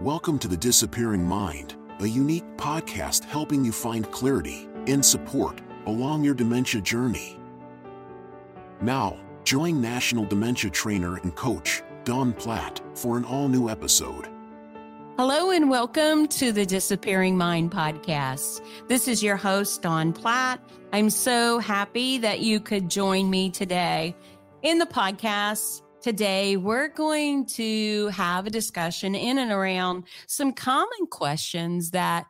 Welcome to The Disappearing Mind, a unique podcast helping you find clarity and support along your dementia journey. Now, join National Dementia Trainer and Coach Dawn Platt for an all-new episode. Hello and welcome to the Disappearing Mind podcast. This is your host, Dawn Platt. I'm so happy that you could join me today. In the podcast today, we're going to have a discussion in and around some common questions that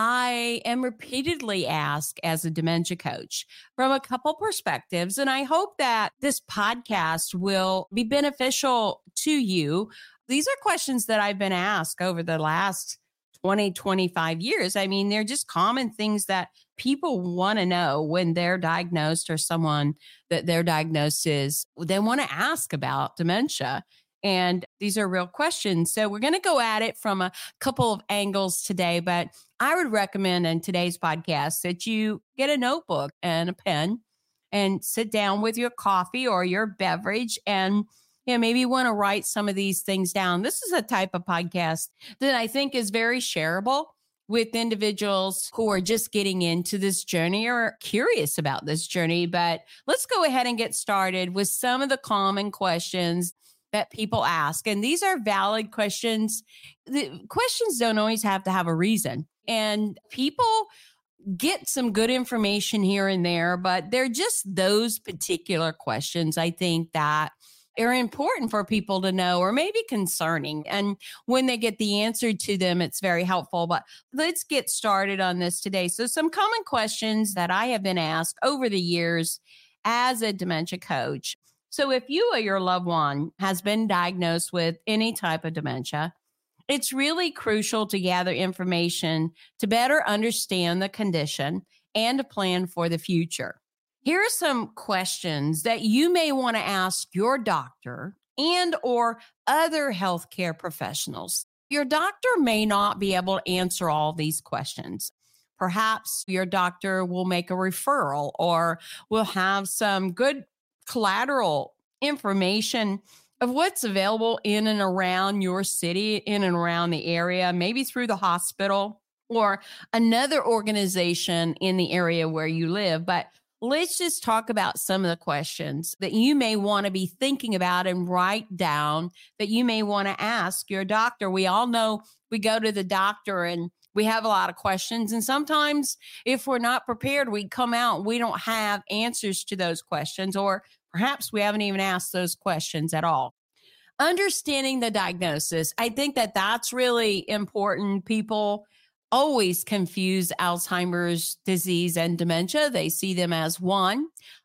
I am repeatedly asked as a dementia coach from a couple perspectives. And I hope that this podcast will be beneficial to you. These are questions that I've been asked over the last 20, 25 years. I mean, they're just common things that people want to know when they're diagnosed or someone that their diagnosis, they want to ask about dementia. And these are real questions. So we're going to go at it from a couple of angles today, but I would recommend in today's podcast that you get a notebook and a pen and sit down with your coffee or your beverage and maybe you want to write some of these things down. This is a type of podcast that I think is very shareable with individuals who are just getting into this journey or curious about this journey. But let's go ahead and get started with some of the common questions that people ask. And these are valid questions. The questions don't always have to have a reason. And people get some good information here and there, but they're just those particular questions, I think, that are important for people to know or maybe concerning. And when they get the answer to them, it's very helpful. But let's get started on this today. So some common questions that I have been asked over the years as a dementia coach. So if you or your loved one has been diagnosed with any type of dementia, it's really crucial to gather information to better understand the condition and to plan for the future. Here are some questions that you may want to ask your doctor and or other healthcare professionals. Your doctor may not be able to answer all these questions. Perhaps your doctor will make a referral or will have some good collateral information of what's available in and around your city, in and around the area, maybe through the hospital or another organization in the area where you live. But let's just talk about some of the questions that you may want to be thinking about and write down that you may want to ask your doctor. We all know we go to the doctor and we have a lot of questions. And sometimes if we're not prepared, we come out and we don't have answers to those questions, or perhaps we haven't even asked those questions at all. Understanding the diagnosis, I think that that's really important. People always confuse Alzheimer's disease and dementia. They see them as one,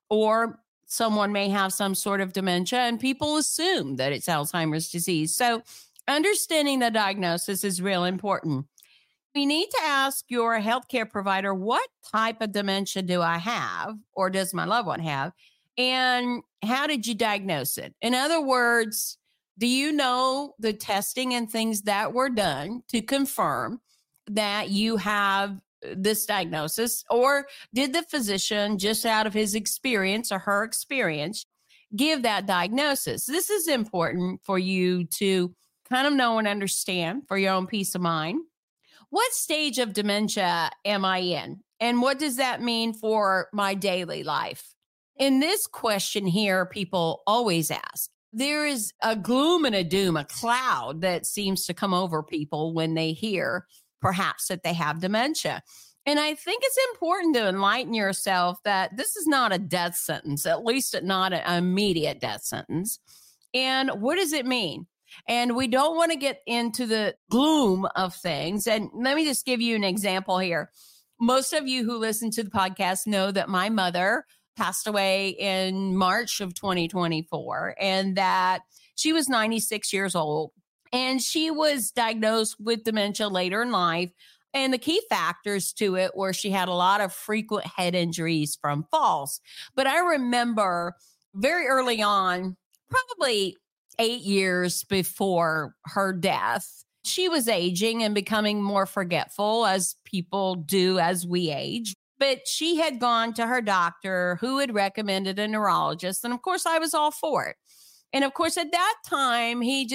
or someone may have some sort of dementia and people assume that it's Alzheimer's disease. So understanding the diagnosis is real important. We need to ask your healthcare provider, what type of dementia do I have, or does my loved one have? And how did you diagnose it? In other words, do you know the testing and things that were done to confirm that you have this diagnosis, or did the physician, just out of his experience or her experience, give that diagnosis? This is important for you to kind of know and understand for your own peace of mind. What stage of dementia am I in? And what does that mean for my daily life? In this question here, people always ask. There is a gloom and a doom, a cloud that seems to come over people when they hear perhaps that they have dementia. And I think it's important to enlighten yourself that this is not a death sentence, at least not an immediate death sentence. And what does it mean? And we don't want to get into the gloom of things. And let me just give you an example here. Most of you who listen to the podcast know that my mother passed away in March of 2024, and that she was 96 years old. And she was diagnosed with dementia later in life. And the key factors to it were she had a lot of frequent head injuries from falls. But I remember very early on, probably 8 years before her death, she was aging and becoming more forgetful, as people do as we age. But she had gone to her doctor, who had recommended a neurologist. And of course, I was all for it. And of course, at that time, he just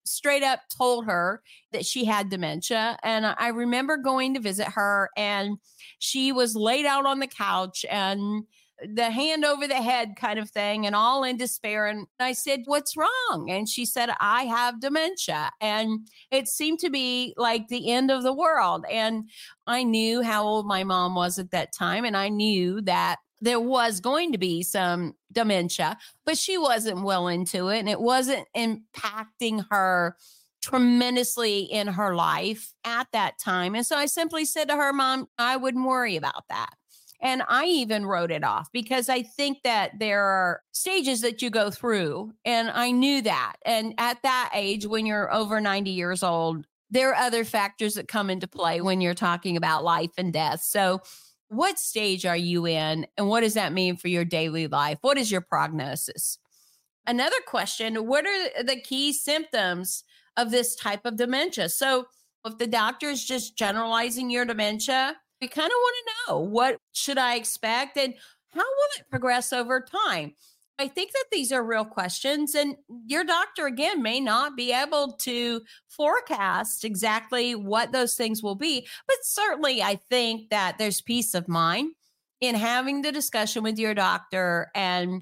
straight up told her that she had dementia. And I remember going to visit her, and she was laid out on the couch and the hand over the head kind of thing, and all in despair. And I said, "What's wrong?" And she said, "I have dementia." And it seemed to be like the end of the world. And I knew how old my mom was at that time. And I knew that there was going to be some dementia, but she wasn't well into it. And it wasn't impacting her tremendously in her life at that time. And so I simply said to her, "Mom, I wouldn't worry about that." And I even wrote it off because I think that there are stages that you go through. And I knew that. And at that age, when you're over 90 years old, there are other factors that come into play when you're talking about life and death. So what stage are you in? And what does that mean for your daily life? What is your prognosis? Another question, what are the key symptoms of this type of dementia? So if the doctor is just generalizing your dementia, we kind of want to know, what should I expect and how will it progress over time? I think that these are real questions, and your doctor, again, may not be able to forecast exactly what those things will be. But certainly, I think that there's peace of mind in having the discussion with your doctor and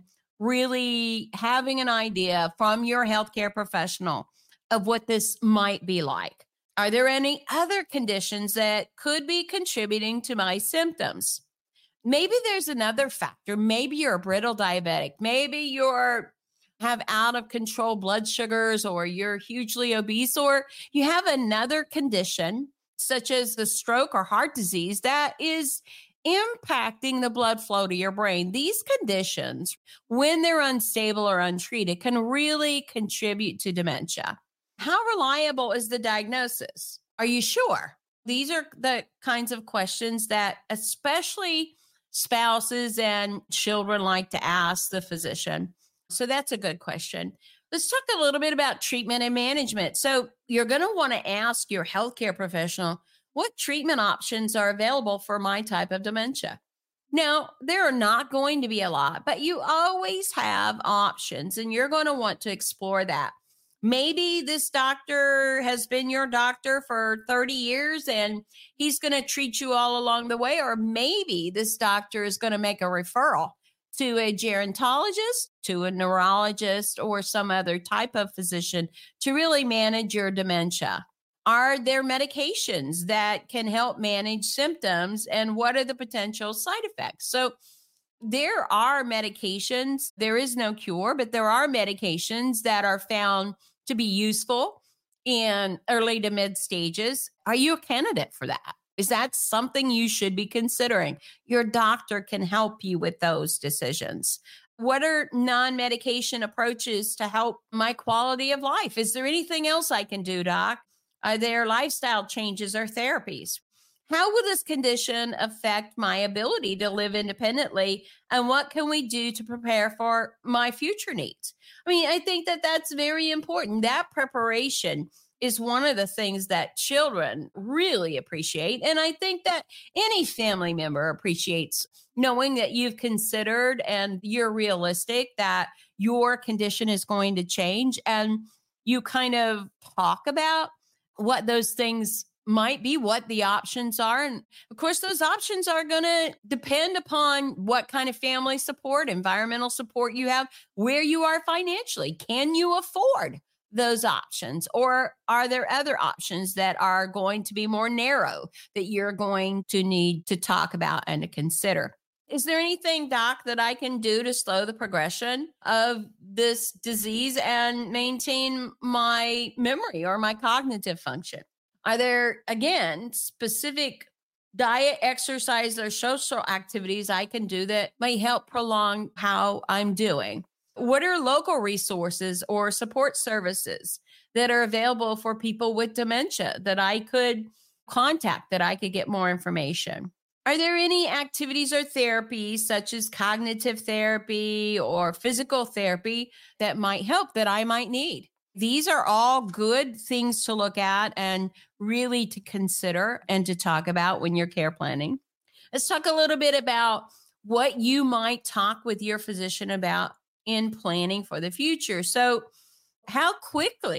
really having an idea from your healthcare professional of what this might be like. Are there any other conditions that could be contributing to my symptoms? Maybe there's another factor. Maybe you're a brittle diabetic. Maybe you're have out of control blood sugars, or you're hugely obese, or you have another condition such as the stroke or heart disease that is impacting the blood flow to your brain. These conditions, when they're unstable or untreated, can really contribute to dementia. How reliable is the diagnosis? Are you sure? These are the kinds of questions that especially spouses and children like to ask the physician. So that's a good question. Let's talk a little bit about treatment and management. So you're going to want to ask your healthcare professional, what treatment options are available for my type of dementia? Now, there are not going to be a lot, but you always have options, and you're going to want to explore that. Maybe this doctor has been your doctor for 30 years and he's going to treat you all along the way. Or maybe this doctor is going to make a referral to a gerontologist, to a neurologist, or some other type of physician to really manage your dementia. Are there medications that can help manage symptoms, and what are the potential side effects? So there are medications. There is no cure, but there are medications that are found to be useful in early to mid stages. Are you a candidate for that? Is that something you should be considering? Your doctor can help you with those decisions. What are non-medication approaches to help my quality of life? Is there anything else I can do, Doc? Are there lifestyle changes or therapies? How will this condition affect my ability to live independently? And what can we do to prepare for my future needs? I mean, I think that that's very important. That preparation is one of the things that children really appreciate. And I think that any family member appreciates knowing that you've considered and you're realistic that your condition is going to change. And you kind of talk about what those things might be, what the options are. And of course, those options are going to depend upon what kind of family support, environmental support you have, where you are financially. Can you afford those options? Or are there other options that are going to be more narrow that you're going to need to talk about and to consider? Is there anything, Doc, that I can do to slow the progression of this disease and maintain my memory or my cognitive function? Are there, again, specific diet, exercise, or social activities I can do that may help prolong how I'm doing? What are local resources or support services that are available for people with dementia that I could contact, that I could get more information? Are there any activities or therapies such as cognitive therapy or physical therapy that might help, that I might need? These are all good things to look at and really to consider and to talk about when you're care planning. Let's talk a little bit about what you might talk with your physician about in planning for the future. So, how quickly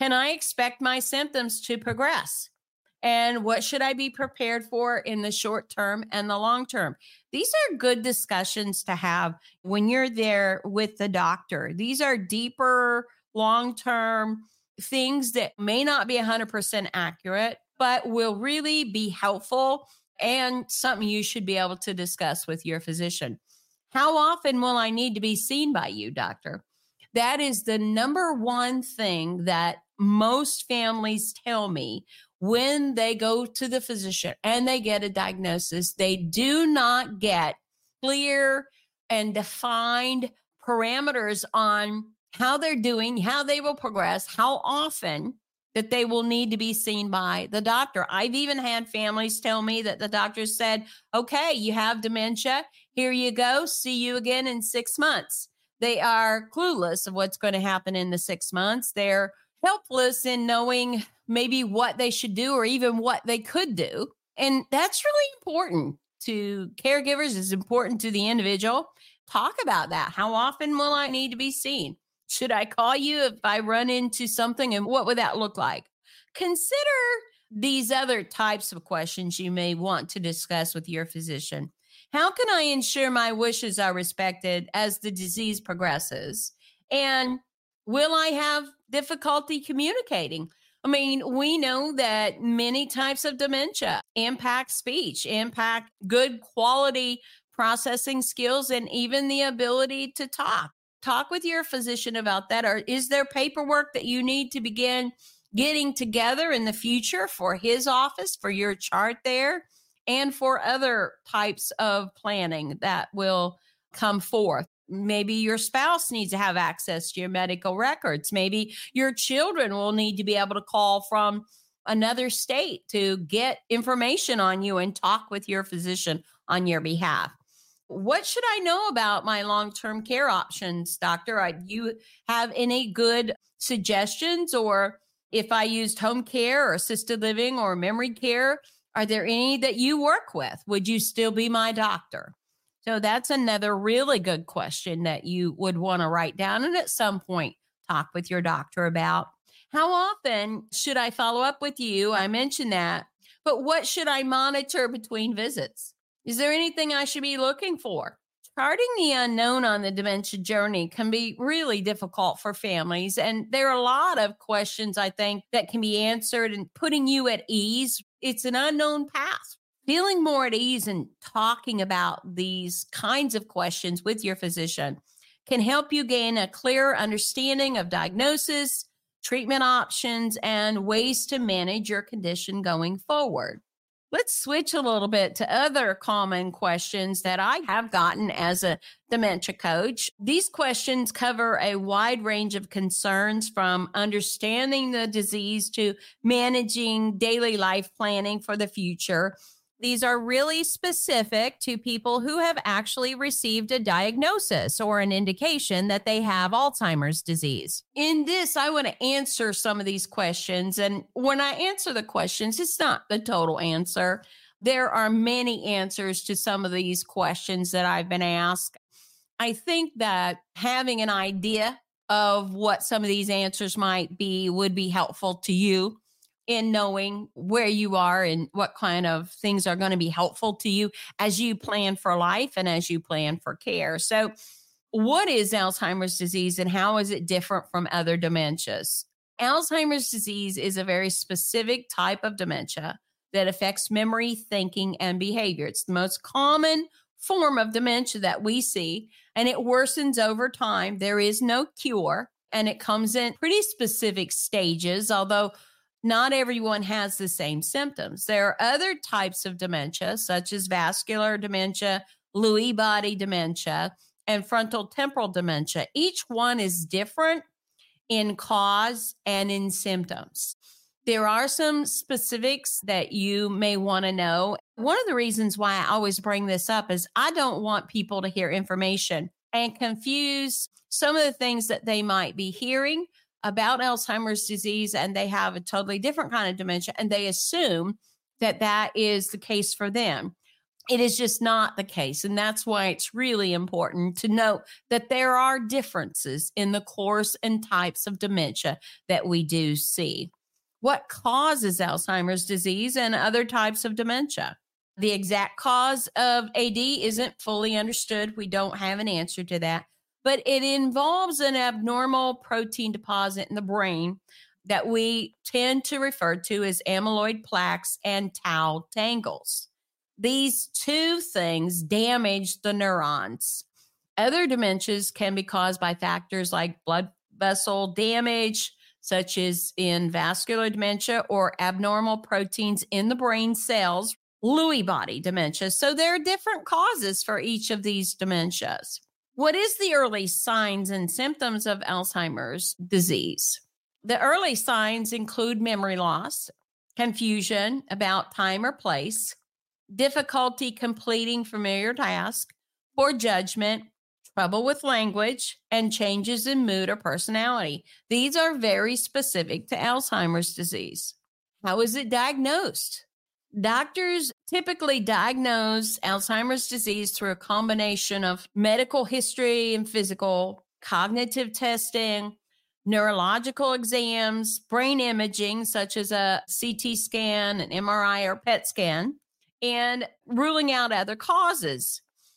Can I expect my symptoms to progress? And what should I be prepared for in the short term and the long term? These are good discussions to have when you're there with the doctor. These are deeper, long term things that may not be 100% accurate, but will really be helpful and something you should be able to discuss with your physician. How often will I need to be seen by you, doctor? That is the number one thing that most families tell me when they go to the physician and they get a diagnosis. They do not get clear and defined parameters on how they're doing, how they will progress, how often that they will need to be seen by the doctor. I've even had families tell me that the doctor said, okay, you have dementia. Here you go. See you again in 6 months. They are clueless of what's going to happen in the 6 months. They're helpless in knowing maybe what they should do or even what they could do. And that's really important to caregivers. It's important to the individual. Talk about that. How often will I need to be seen? Should I call you if I run into something? And what would that look like? Consider these other types of questions you may want to discuss with your physician. How can I ensure my wishes are respected as the disease progresses? And will I have difficulty communicating? I mean, we know that many types of dementia impact speech, impact good quality processing skills, and even the ability to talk. Talk with your physician about that. Or is there paperwork that you need to begin getting together in the future for his office, for your chart there, and for other types of planning that will come forth? Maybe your spouse needs to have access to your medical records. Maybe your children will need to be able to call from another state to get information on you and talk with your physician on your behalf. What should I know about my long-term care options, doctor? Do you have any good suggestions? Or if I used home care or assisted living or memory care, are there any that you work with? Would you still be my doctor? So that's another really good question that you would want to write down and at some point talk with your doctor about. How often should I follow up with you? I mentioned that, but what should I monitor between visits? Is there anything I should be looking for? Charting the unknown on the dementia journey can be really difficult for families. And there are a lot of questions, I think, that can be answered and putting you at ease. It's an unknown path. Feeling more at ease and talking about these kinds of questions with your physician can help you gain a clearer understanding of diagnosis, treatment options, and ways to manage your condition going forward. Let's switch a little bit to other common questions that I have gotten as a dementia coach. These questions cover a wide range of concerns, from understanding the disease to managing daily life planning for the future. These are really specific to people who have actually received a diagnosis or an indication that they have Alzheimer's disease. In this, I want to answer some of these questions. And when I answer the questions, it's not the total answer. There are many answers to some of these questions that I've been asked. I think that having an idea of what some of these answers might be would be helpful to you in knowing where you are and what kind of things are going to be helpful to you as you plan for life and as you plan for care. So what is Alzheimer's disease and how is it different from other dementias? Alzheimer's disease is a very specific type of dementia that affects memory, thinking, and behavior. It's the most common form of dementia that we see, and it worsens over time. There is no cure, and it comes in pretty specific stages, although not everyone has the same symptoms. There are other types of dementia, such as vascular dementia, Lewy body dementia, and frontal temporal dementia. Each one is different in cause and in symptoms. There are some specifics that you may want to know. One of the reasons why I always bring this up is I don't want people to hear information and confuse some of the things that they might be hearing about Alzheimer's disease, and they have a totally different kind of dementia, and they assume that that is the case for them. It is just not the case. And that's why it's really important to note that there are differences in the course and types of dementia that we do see. What causes Alzheimer's disease and other types of dementia? The exact cause of AD isn't fully understood. We don't have an answer to that, but it involves an abnormal protein deposit in the brain that we tend to refer to as amyloid plaques and tau tangles. These two things damage the neurons. Other dementias can be caused by factors like blood vessel damage, such as in vascular dementia, or abnormal proteins in the brain cells, Lewy body dementia. So there are different causes for each of these dementias. What is the early signs and symptoms of Alzheimer's disease? The early signs include memory loss, confusion about time or place, difficulty completing familiar tasks, poor judgment, trouble with language, and changes in mood or personality. These are very specific to Alzheimer's disease. How is it diagnosed? Doctors typically diagnose Alzheimer's disease through a combination of medical history and physical, cognitive testing, neurological exams, brain imaging, such as a CT scan, an MRI, or PET scan, and ruling out other causes.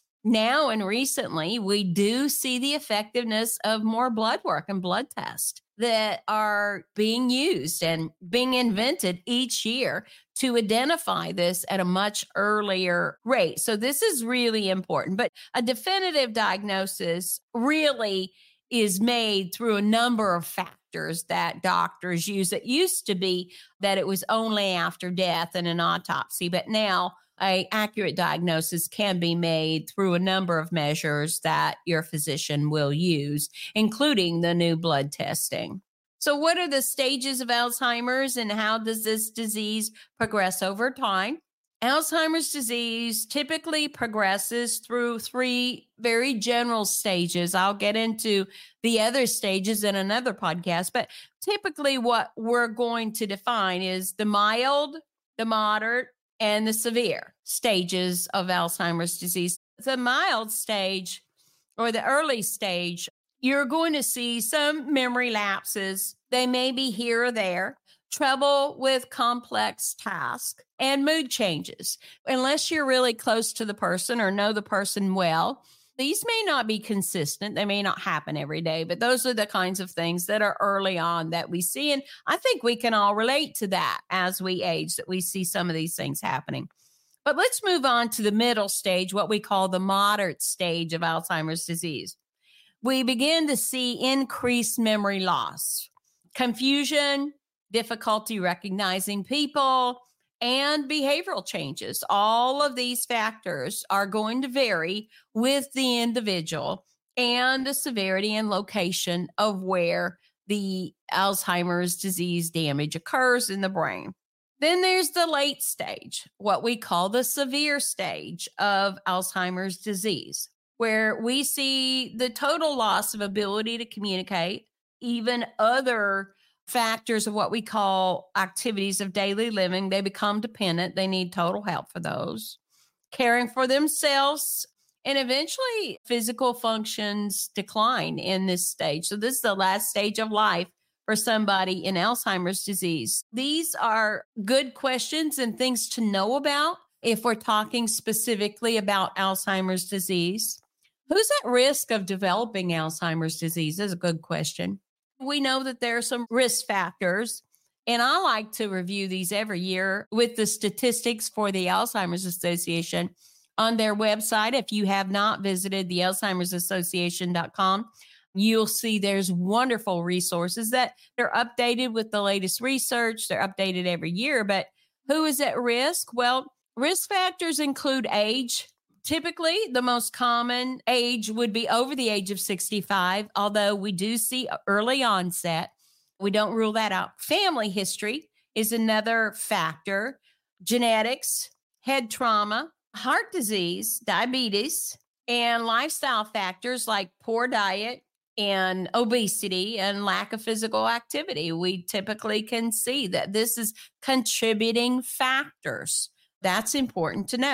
Now and recently, we do see the effectiveness of more blood work and blood tests that are being used and being invented each year to identify this at a much earlier rate. So this is really important. But a definitive diagnosis really is made through a number of factors that doctors use. It used to be that it was only after death and an autopsy, but now an accurate diagnosis can be made through a number of measures that your physician will use, including the new blood testing. So what are the stages of Alzheimer's and how does this disease progress over time? Alzheimer's disease typically progresses through 3 very general stages. I'll get into the other stages in another podcast, but typically what we're going to define is the mild, the moderate, and the severe stages of Alzheimer's disease. The mild stage or the early stage, you're going to see some memory lapses. They may be here or there, trouble with complex tasks, and mood changes. Unless you're really close to the person or know the person well, these may not be consistent. They may not happen every day, but those are the kinds of things that are early on that we see. And I think we can all relate to that as we age, that we see some of these things happening. But let's move on to the middle stage, what we call the moderate stage of Alzheimer's disease. We begin to see increased memory loss, confusion, difficulty recognizing people, and behavioral changes. All of these factors are going to vary with the individual and the severity and location of where the Alzheimer's disease damage occurs in the brain. Then there's the late stage, what we call the severe stage of Alzheimer's disease, where we see the total loss of ability to communicate, even other factors of what we call activities of daily living. They become dependent. They need total help for those. Caring for themselves, and eventually physical functions decline in this stage. So this is the last stage of life for somebody in Alzheimer's disease. These are good questions and things to know about if we're talking specifically about Alzheimer's disease. Who's at risk of developing Alzheimer's disease? That's a good question. We know that there are some risk factors, and I like to review these every year with the statistics for the Alzheimer's Association on their website. If you have not visited the Alzheimer'sAssociation.com, you'll see there's wonderful resources that they're updated with the latest research. They're updated every year, but who is at risk? Well, risk factors include age. Typically, the most common age would be over the age of 65, although we do see early onset. We don't rule that out. Family history is another factor. Genetics, head trauma, heart disease, diabetes, and lifestyle factors like poor diet and obesity and lack of physical activity. We typically can see that this is contributing factors. That's important to know.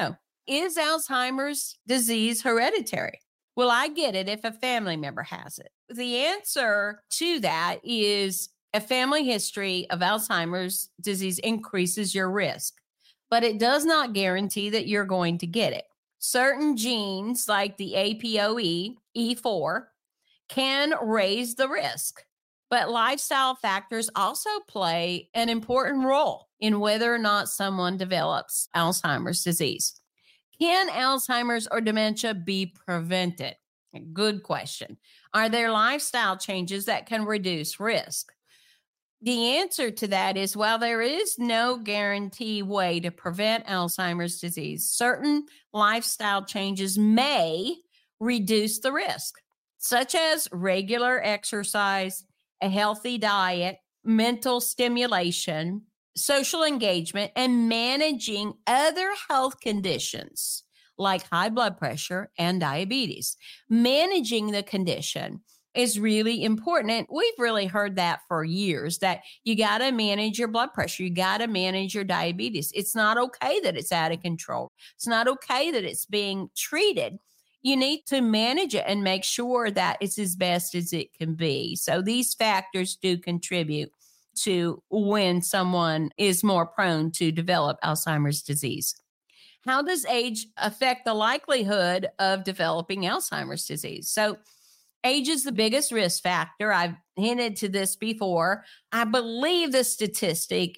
Is Alzheimer's disease hereditary? Well, I get it if a family member has it. The answer to that is a family history of Alzheimer's disease increases your risk, but it does not guarantee that you're going to get it. Certain genes like the APOE, E4, can raise the risk, but lifestyle factors also play an important role in whether or not someone develops Alzheimer's disease. Can Alzheimer's or dementia be prevented? Good question. Are there lifestyle changes that can reduce risk? The answer to that is, while there is no guarantee way to prevent Alzheimer's disease, certain lifestyle changes may reduce the risk, such as regular exercise, a healthy diet, mental stimulation, social engagement, and managing other health conditions like high blood pressure and diabetes. Managing the condition is really important. And we've really heard that for years, that you got to manage your blood pressure. You got to manage your diabetes. It's not okay that it's out of control. It's not okay that it's being treated. You need to manage it and make sure that it's as best as it can be. So these factors do contribute to when someone is more prone to develop Alzheimer's disease. How does age affect the likelihood of developing Alzheimer's disease? So age is the biggest risk factor. I've hinted to this before. I believe the statistic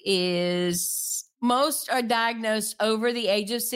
is most are diagnosed over the age of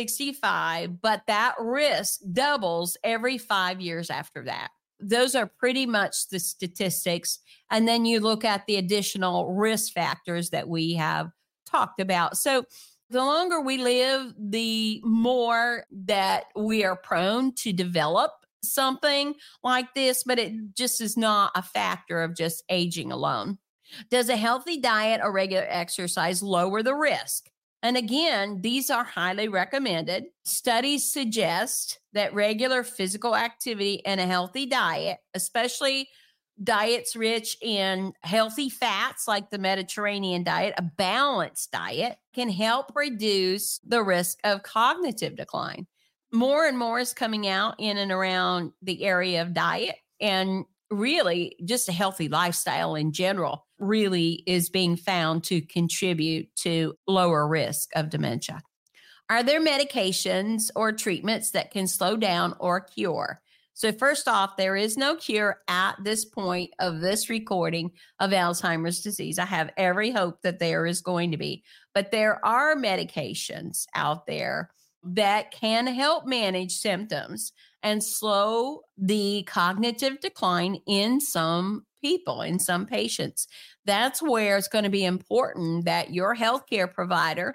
65, but that risk doubles every 5 years after that. Those are pretty much the statistics. And then you look at the additional risk factors that we have talked about. So the longer we live, the more that we are prone to develop something like this, but it just is not a factor of just aging alone. Does a healthy diet or regular exercise lower the risk? And again, these are highly recommended. Studies suggest that regular physical activity and a healthy diet, especially diets rich in healthy fats like the Mediterranean diet, a balanced diet, can help reduce the risk of cognitive decline. More and more is coming out in and around the area of diet, and really just a healthy lifestyle in general really is being found to contribute to lower risk of dementia. Are there medications or treatments that can slow down or cure? So first off, there is no cure at this point of this recording of Alzheimer's disease. I have every hope that there is going to be, but there are medications out there that can help manage symptoms and slow the cognitive decline in some people, in some patients. That's where it's going to be important that your healthcare provider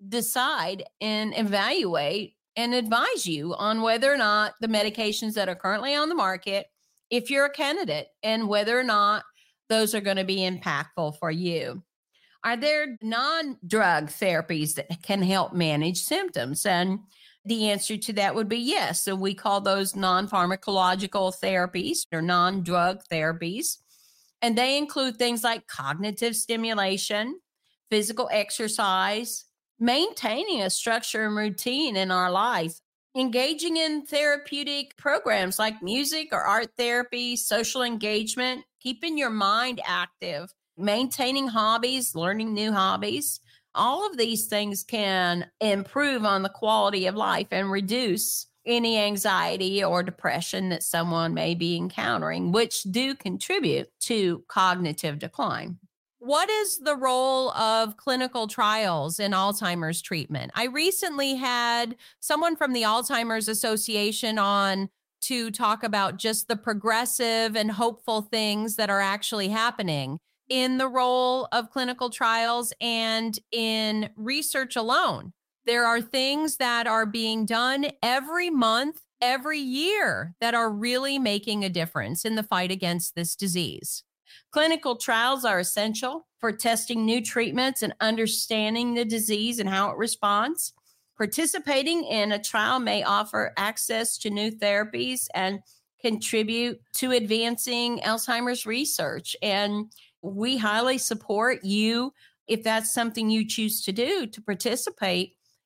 decide and evaluate and advise you on whether or not the medications that are currently on the market, if you're a candidate, and whether or not those are going to be impactful for you. Are there non-drug therapies that can help manage symptoms? And the answer to that would be yes. So we call those non-pharmacological therapies or non-drug therapies. And they include things like cognitive stimulation, physical exercise, maintaining a structure and routine in our life, engaging in therapeutic programs like music or art therapy, social engagement, keeping your mind active, maintaining hobbies, learning new hobbies. All of these things can improve on the quality of life and reduce any anxiety or depression that someone may be encountering, which do contribute to cognitive decline. What is the role of clinical trials in Alzheimer's treatment? I recently had someone from the Alzheimer's Association on to talk about just the progressive and hopeful things that are actually happening in the role of clinical trials and in research alone. There are things that are being done every month, every year that are really making a difference in the fight against this disease. Clinical trials are essential for testing new treatments and understanding the disease and how it responds. Participating in a trial may offer access to new therapies and contribute to advancing Alzheimer's research. And we highly support you, if that's something you choose to do, to participate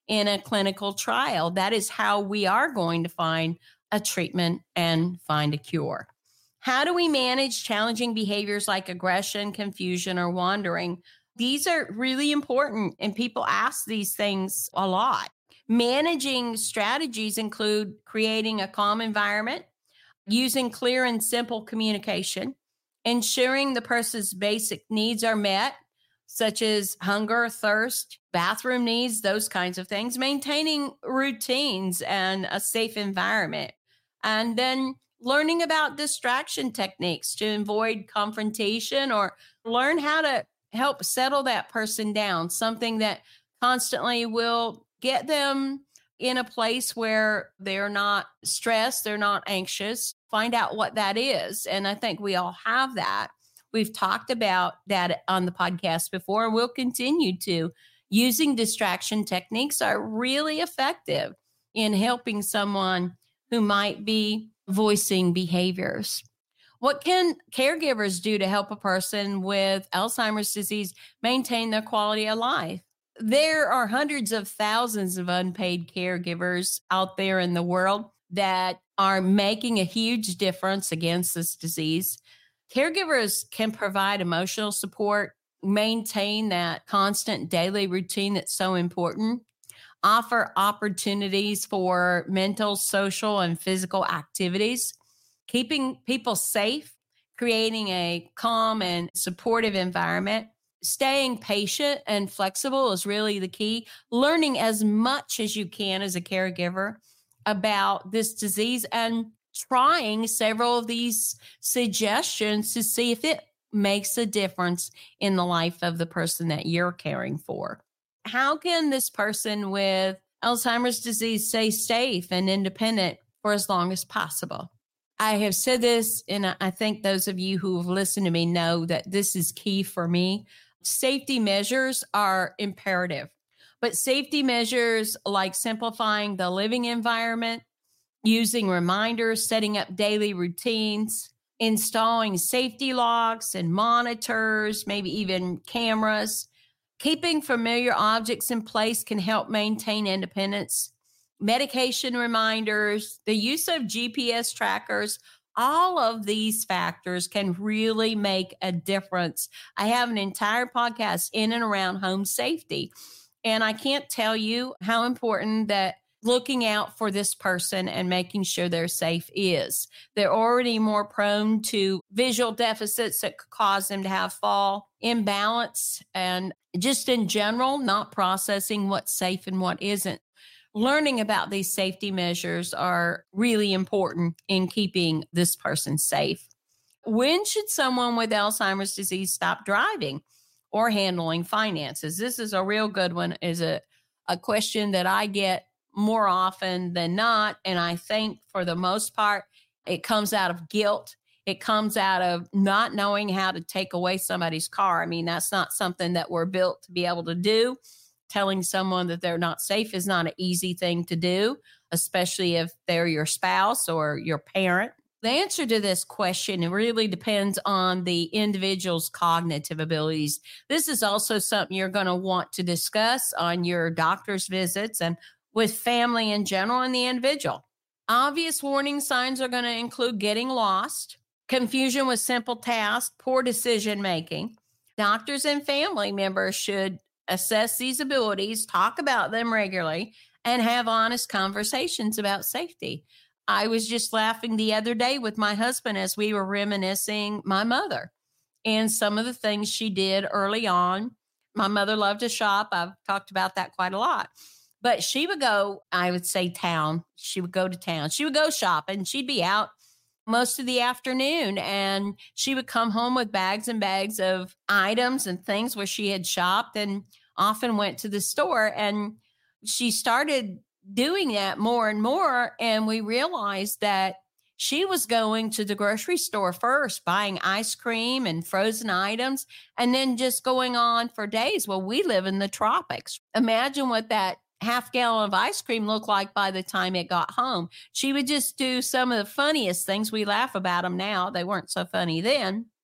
in a clinical trial. That is how we are going to find a treatment and find a cure. How do we manage challenging behaviors like aggression, confusion, or wandering? These are really important, and people ask these things a lot. Managing strategies include creating a calm environment, using clear and simple communication, ensuring the person's basic needs are met, such as hunger, thirst, bathroom needs, those kinds of things, maintaining routines and a safe environment, and then learning about distraction techniques to avoid confrontation or learn how to help settle that person down, something that constantly will get them in a place where they're not stressed, they're not anxious. Find out what that is. And I think we all have that. We've talked about that on the podcast before, and we'll continue to. Using distraction techniques are really effective in helping someone who might be voicing behaviors. What can caregivers do to help a person with Alzheimer's disease maintain their quality of life? There are hundreds of thousands of unpaid caregivers out there in the world that are making a huge difference against this disease. Caregivers can provide emotional support, maintain that constant daily routine that's so important, offer opportunities for mental, social, and physical activities, keeping people safe, creating a calm and supportive environment. Staying patient and flexible is really the key. Learning as much as you can as a caregiver about this disease and trying several of these suggestions to see if it makes a difference in the life of the person that you're caring for. How can this person with Alzheimer's disease stay safe and independent for as long as possible? I have said this, and I think those of you who have listened to me know that this is key for me. Safety measures are imperative, but safety measures like simplifying the living environment, using reminders, setting up daily routines, installing safety locks and monitors, maybe even cameras, keeping familiar objects in place can help maintain independence. Medication reminders, the use of GPS trackers, all of these factors can really make a difference. I have an entire podcast in and around home safety, and I can't tell you how important that looking out for this person and making sure they're safe is. They're already more prone to visual deficits that could cause them to have fall imbalance, and just in general, not processing what's safe and what isn't. Learning about these safety measures are really important in keeping this person safe. When should someone with Alzheimer's disease stop driving or handling finances? This is a real good one, is a question that I get more often than not. And I think for the most part, it comes out of guilt. It comes out of not knowing how to take away somebody's car. I mean, that's not something that we're built to be able to do. Telling someone that they're not safe is not an easy thing to do, especially if they're your spouse or your parent. The answer to this question really depends on the individual's cognitive abilities. This is also something you're going to want to discuss on your doctor's visits and with family in general and the individual. Obvious warning signs are going to include getting lost, confusion with simple tasks, poor decision making. Doctors and family members should assess these abilities, talk about them regularly, and have honest conversations about safety. I was just laughing the other day with my husband as we were reminiscing my mother and some of the things she did early on. My mother loved to shop. I've talked about that quite a lot. But she would go, I would say town. She would go to town. She would go shopping. She'd be out most of the afternoon, and she would come home with bags and bags of items and things where she had shopped and often went to the store. And she started doing that more and more. And we realized that she was going to the grocery store first, buying ice cream and frozen items, and then just going on for days. Well, we live in the tropics. Imagine what that half gallon of ice cream looked like by the time it got home. She would just do some of the funniest things. We laugh about them now. They weren't so funny then.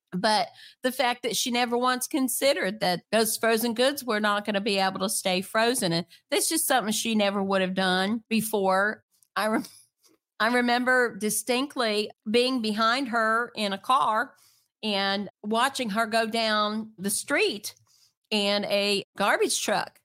But the fact that she never once considered that those frozen goods were not going to be able to stay frozen. And that's just something she never would have done before. I remember distinctly being behind her in a car and watching her go down the street, and a garbage truck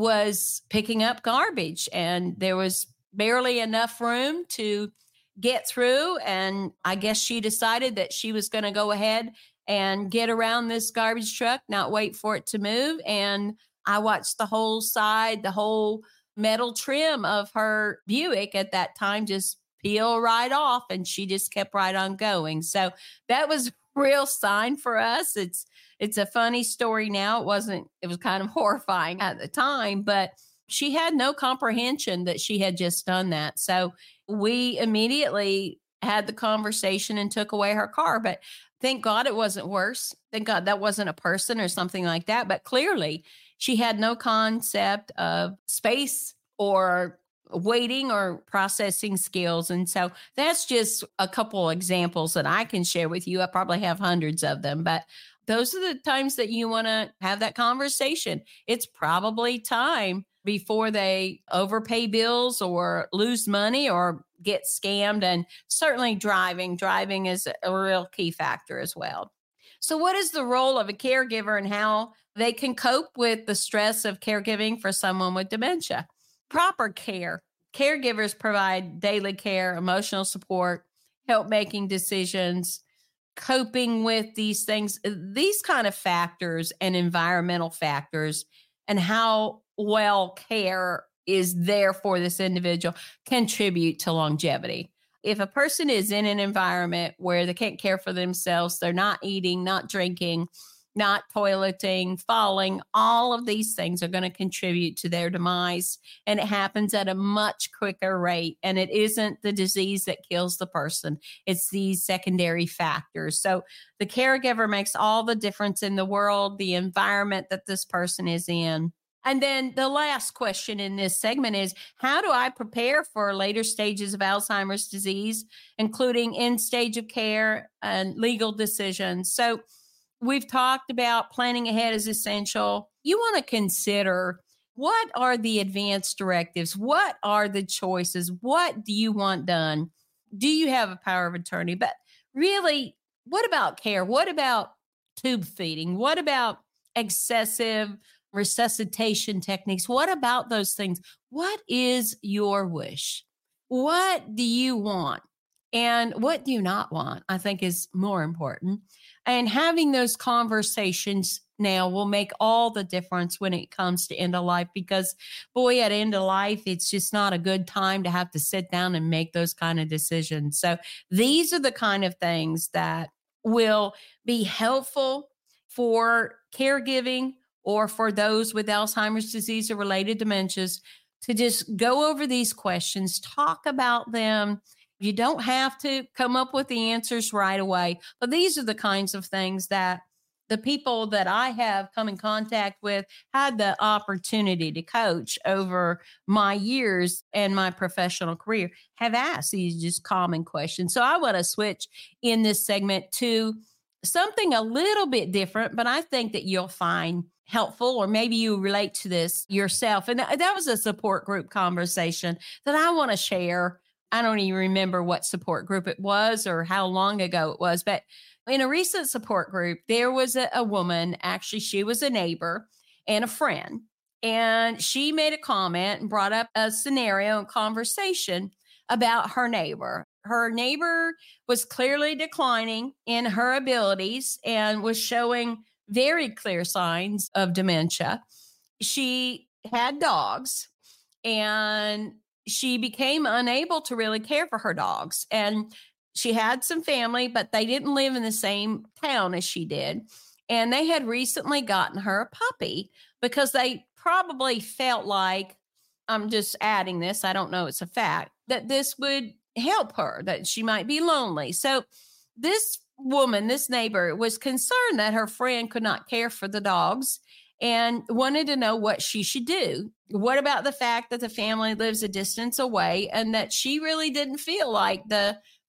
was picking up garbage, and there was barely enough room to get through. And I guess she decided that she was going to go ahead and get around this garbage truck, not wait for it to move. And I watched the whole side, the whole metal trim of her Buick at that time just peel right off, and she just kept right on going. So that was a real sign for us. It's a funny story now. It was kind of horrifying at the time, but she had no comprehension that she had just done that. So we immediately had the conversation and took away her car. But thank God it wasn't worse. Thank God that wasn't a person or something like that. But clearly she had no concept of space or waiting or processing skills. And so that's just a couple examples that I can share with you. I probably have hundreds of them, but those are the times that you want to have that conversation. It's probably time before they overpay bills or lose money or get scammed. And certainly driving is a real key factor as well. So what is the role of a caregiver and how they can cope with the stress of caregiving for someone with dementia? Proper care. Caregivers provide daily care, emotional support, help making decisions, coping with these things, these kind of factors and environmental factors, and how well care is there for this individual contribute to longevity. If a person is in an environment where they can't care for themselves, they're not eating, not drinking, not toileting, falling, all of these things are going to contribute to their demise. And it happens at a much quicker rate. And it isn't the disease that kills the person. It's these secondary factors. So the caregiver makes all the difference in the world, the environment that this person is in. And then the last question in this segment is, how do I prepare for later stages of Alzheimer's disease, including end stage of care and legal decisions? So we've talked about planning ahead is essential. You want to consider, what are the advance directives? What are the choices? What do you want done? Do you have a power of attorney? But really, what about care? What about tube feeding? What about excessive resuscitation techniques? What about those things? What is your wish? What do you want? And what do you not want, I think, is more important. And having those conversations now will make all the difference when it comes to end of life, because boy, at end of life, it's just not a good time to have to sit down and make those kind of decisions. So these are the kind of things that will be helpful for caregiving or for those with Alzheimer's disease or related dementias to just go over these questions, talk about them. You don't have to come up with the answers right away, but these are the kinds of things that the people that I have come in contact with had the opportunity to coach over my years and my professional career have asked these just common questions. So I want to switch in this segment to something a little bit different, but I think that you'll find helpful, or maybe you relate to this yourself. And that was a support group conversation that I want to share. I don't even remember what support group it was or how long ago it was, but in a recent support group, there was a woman, actually, she was a neighbor and a friend, and she made a comment and brought up a scenario and conversation about her neighbor. Her neighbor was clearly declining in her abilities and was showing very clear signs of dementia. She had dogs, and she became unable to really care for her dogs. And she had some family, but they didn't live in the same town as she did. And they had recently gotten her a puppy because they probably felt like, I'm just adding this, I don't know, it's a fact, that this would help her, that she might be lonely. So this woman, this neighbor, was concerned that her friend could not care for the dogs and wanted to know what she should do. What about the fact that the family lives a distance away and that she really didn't feel like the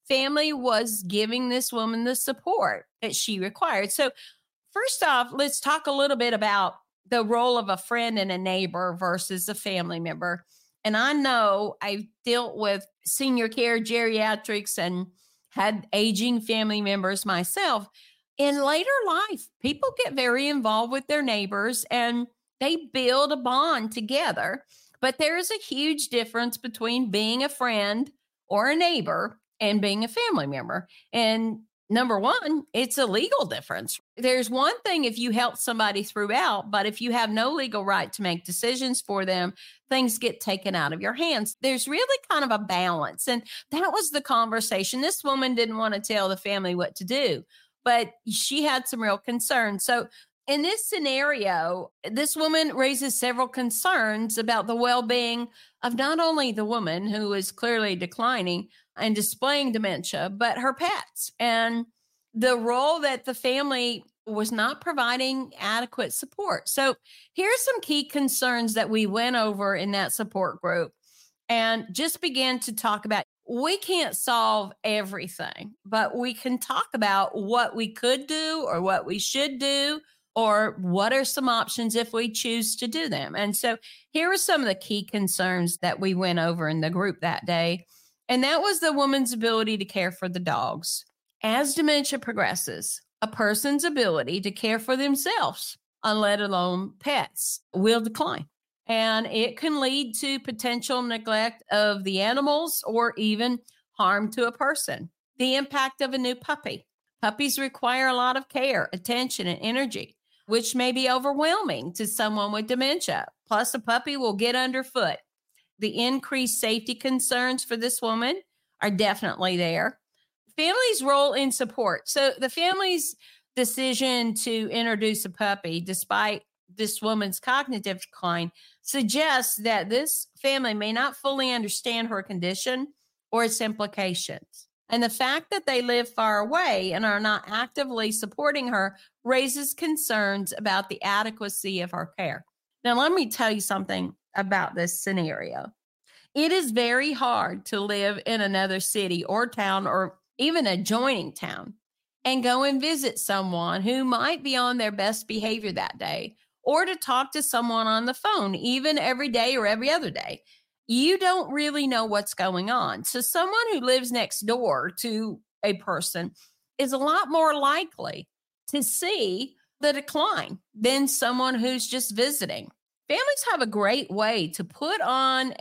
family was giving this woman the support that she required. So, first off, let's talk a little bit about the role of a friend and a neighbor versus a family member. And I know I've dealt with senior care geriatrics and had aging family members myself. In later life, people get very involved with their neighbors and they build a bond together. But there is a huge difference between being a friend or a neighbor and being a family member. And number one, it's a legal difference. There's one thing if you help somebody throughout, but if you have no legal right to make decisions for them, things get taken out of your hands. There's really kind of a balance. And that was the conversation. This woman didn't want to tell the family what to do, but she had some real concerns. So in this scenario, this woman raises several concerns about the well-being of not only the woman who is clearly declining and displaying dementia, but her pets, and the role that the family was not providing adequate support. So here's some key concerns that we went over in that support group and just began to talk about. We can't solve everything, but we can talk about what we could do or what we should do, or what are some options if we choose to do them. And so here are some of the key concerns that we went over in the group that day. And that was the woman's ability to care for the dogs. As dementia progresses, a person's ability to care for themselves, let alone pets, will decline. And it can lead to potential neglect of the animals or even harm to a person. The impact of a new puppy. Puppies require a lot of care, attention, and energy, which may be overwhelming to someone with dementia. Plus, a puppy will get underfoot. The increased safety concerns for this woman are definitely there. Family's role in support. So the family's decision to introduce a puppy, despite this woman's cognitive decline, suggests that this family may not fully understand her condition or its implications. And the fact that they live far away and are not actively supporting her raises concerns about the adequacy of her care. Now, let me tell you something about this scenario. It is very hard to live in another city or town or even adjoining town and go and visit someone who might be on their best behavior that day, or to talk to someone on the phone, even every day or every other day. You don't really know what's going on. So someone who lives next door to a person is a lot more likely to see the decline than someone who's just visiting. Families have a great way to put on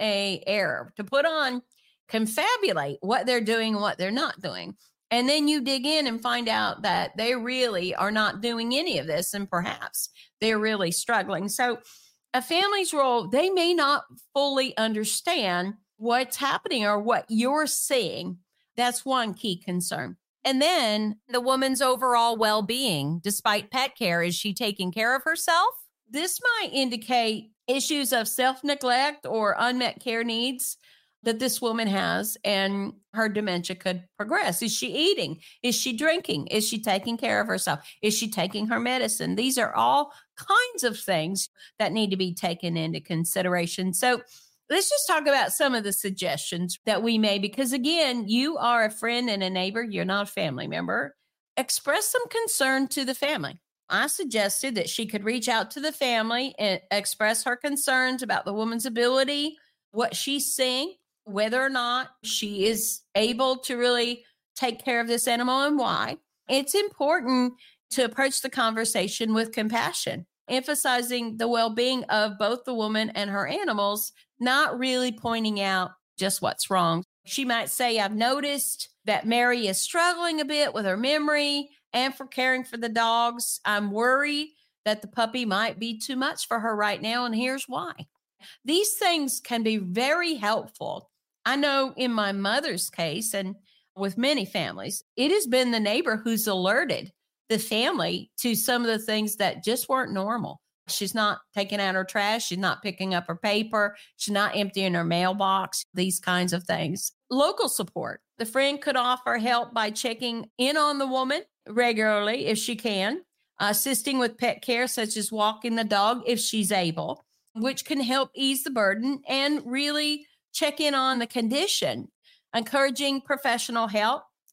confabulate what they're doing and what they're not doing. And then you dig in and find out that they really are not doing any of this, and perhaps they're really struggling. So a family's role, they may not fully understand what's happening or what you're seeing. That's one key concern. And then the woman's overall well-being, despite pet care, is she taking care of herself? This might indicate issues of self-neglect or unmet care needs that this woman has, and her dementia could progress. Is she eating? Is she drinking? Is she taking care of herself? Is she taking her medicine? These are all kinds of things that need to be taken into consideration. So let's just talk about some of the suggestions that we made, because again, you are a friend and a neighbor. You're not a family member. Express some concern to the family. I suggested that she could reach out to the family and express her concerns about the woman's ability, what she's seeing, whether or not she is able to really take care of this animal and why. It's important to approach the conversation with compassion, emphasizing the well-being of both the woman and her animals, not really pointing out just what's wrong. She might say, I've noticed that Mary is struggling a bit with her memory and for caring for the dogs. I'm worried that the puppy might be too much for her right now, and here's why. These things can be very helpful. I know in my mother's case, and with many families, it has been the neighbor who's alerted the family to some of the things that just weren't normal. She's not taking out her trash. She's not picking up her paper. She's not emptying her mailbox, these kinds of things. Local support. The friend could offer help by checking in on the woman regularly if she can, assisting with pet care, such as walking the dog if she's able, which can help ease the burden and really check in on the condition. Encouraging professional help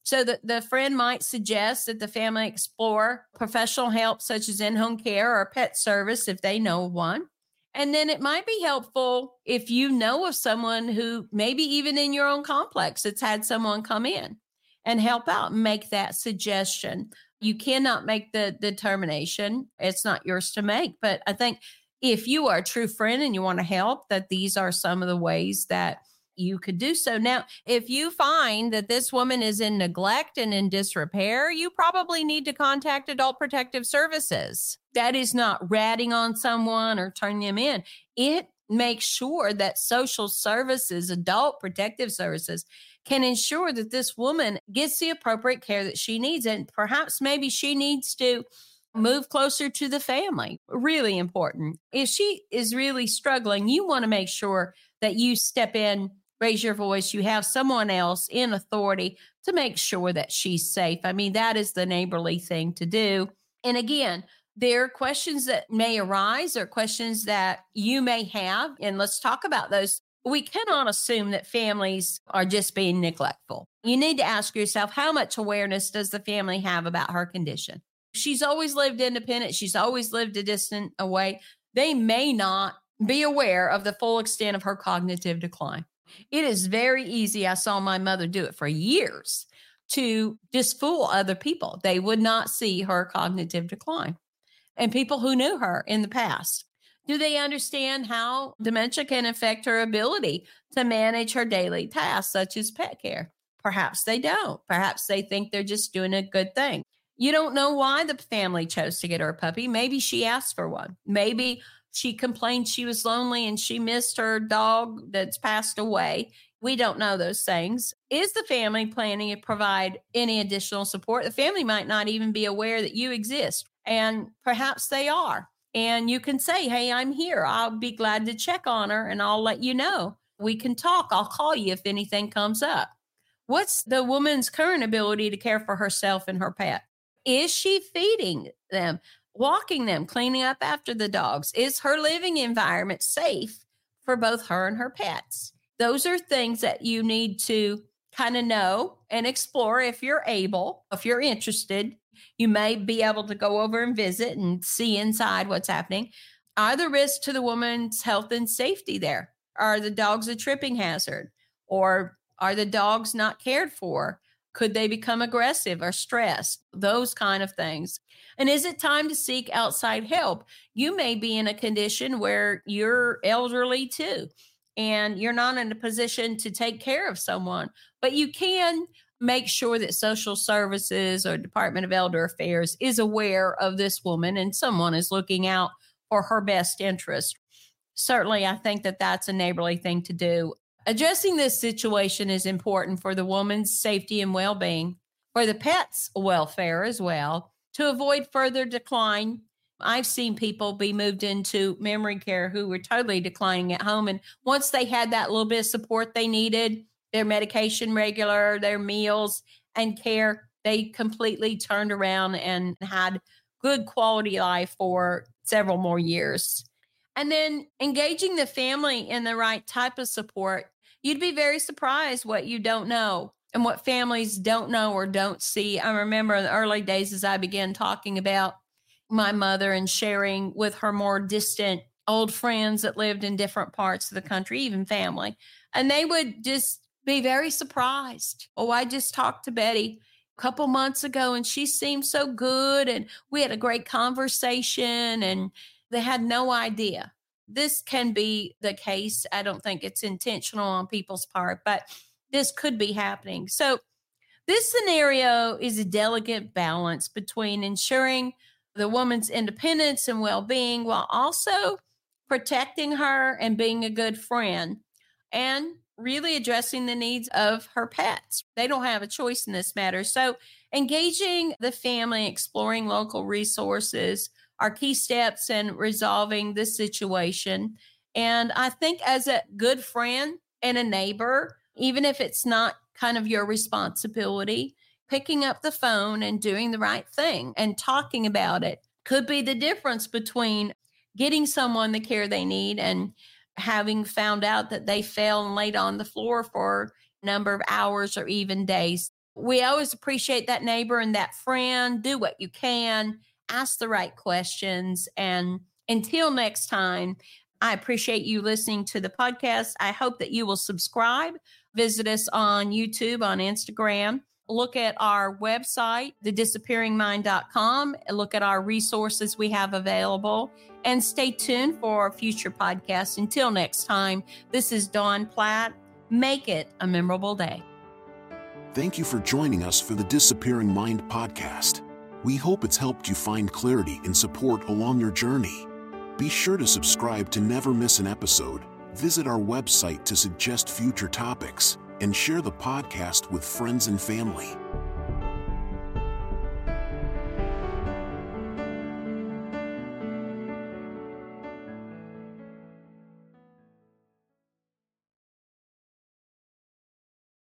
So the friend might suggest that the family explore professional help such as in-home care or pet service if they know of one. And then it might be helpful if you know of someone who maybe even in your own complex that's had someone come in and help out and make that suggestion. You cannot make the determination. It's not yours to make. But I think if you are a true friend and you want to help, that these are some of the ways that you could do so. Now, if you find that this woman is in neglect and in disrepair, you probably need to contact Adult Protective Services. That is not ratting on someone or turning them in. It makes sure that social services, Adult Protective Services, can ensure that this woman gets the appropriate care that she needs. And perhaps maybe she needs to move closer to the family. Really important. If she is really struggling, you want to make sure that you step in, raise your voice. You have someone else in authority to make sure that she's safe. I mean, that is the neighborly thing to do. And again, there are questions that may arise or questions that you may have. And let's talk about those. We cannot assume that families are just being neglectful. You need to ask yourself, how much awareness does the family have about her condition? She's always lived independent. She's always lived a distant away. They may not be aware of the full extent of her cognitive decline. It is very easy. I saw my mother do it for years to just fool other people. They would not see her cognitive decline. And people who knew her in the past, do they understand how dementia can affect her ability to manage her daily tasks, such as pet care? Perhaps they don't. Perhaps they think they're just doing a good thing. You don't know why the family chose to get her a puppy. Maybe she asked for one. Maybe she complained she was lonely and she missed her dog that's passed away. We don't know those things. Is the family planning to provide any additional support? The family might not even be aware that you exist, and perhaps they are. And you can say, hey, I'm here. I'll be glad to check on her and I'll let you know. We can talk. I'll call you if anything comes up. What's the woman's current ability to care for herself and her pet? Is she feeding them, walking them, cleaning up after the dogs? Is her living environment safe for both her and her pets? Those are things that you need to kind of know and explore if you're able, if you're interested. You may be able to go over and visit and see inside what's happening. Are the risks to the woman's health and safety there? Are the dogs a tripping hazard? Or are the dogs not cared for? Could they become aggressive or stressed? Those kind of things. And is it time to seek outside help? You may be in a condition where you're elderly too, and you're not in a position to take care of someone, but you can make sure that social services or Department of Elder Affairs is aware of this woman and someone is looking out for her best interest. Certainly, I think that that's a neighborly thing to do. Addressing this situation is important for the woman's safety and well-being, for the pet's welfare as well, to avoid further decline. I've seen people be moved into memory care who were totally declining at home. And once they had that little bit of support they needed, their medication regular, their meals and care, they completely turned around and had good quality life for several more years. And then engaging the family in the right type of support. You'd be very surprised what you don't know and what families don't know or don't see. I remember in the early days as I began talking about my mother and sharing with her more distant old friends that lived in different parts of the country, even family. And they would just be very surprised. Oh, I just talked to Betty a couple months ago and she seemed so good. And we had a great conversation and they had no idea. This can be the case. I don't think it's intentional on people's part, but this could be happening. So this scenario is a delicate balance between ensuring the woman's independence and well-being while also protecting her and being a good friend and really addressing the needs of her pets. They don't have a choice in this matter. So engaging the family, exploring local resources are key steps in resolving this situation. And I think as a good friend and a neighbor, even if it's not kind of your responsibility, picking up the phone and doing the right thing and talking about it could be the difference between getting someone the care they need and having found out that they fell and laid on the floor for a number of hours or even days. We always appreciate that neighbor and that friend. Do what you can, ask the right questions. And until next time, I appreciate you listening to the podcast. I hope that you will subscribe, visit us on YouTube, on Instagram, look at our website, thedisappearingmind.com, look at our resources we have available, and stay tuned for future podcasts. Until next time, this is Dawn Platt. Make it a memorable day. Thank you for joining us for the Disappearing Mind podcast. We hope it's helped you find clarity and support along your journey. Be sure to subscribe to never miss an episode, visit our website to suggest future topics, and share the podcast with friends and family.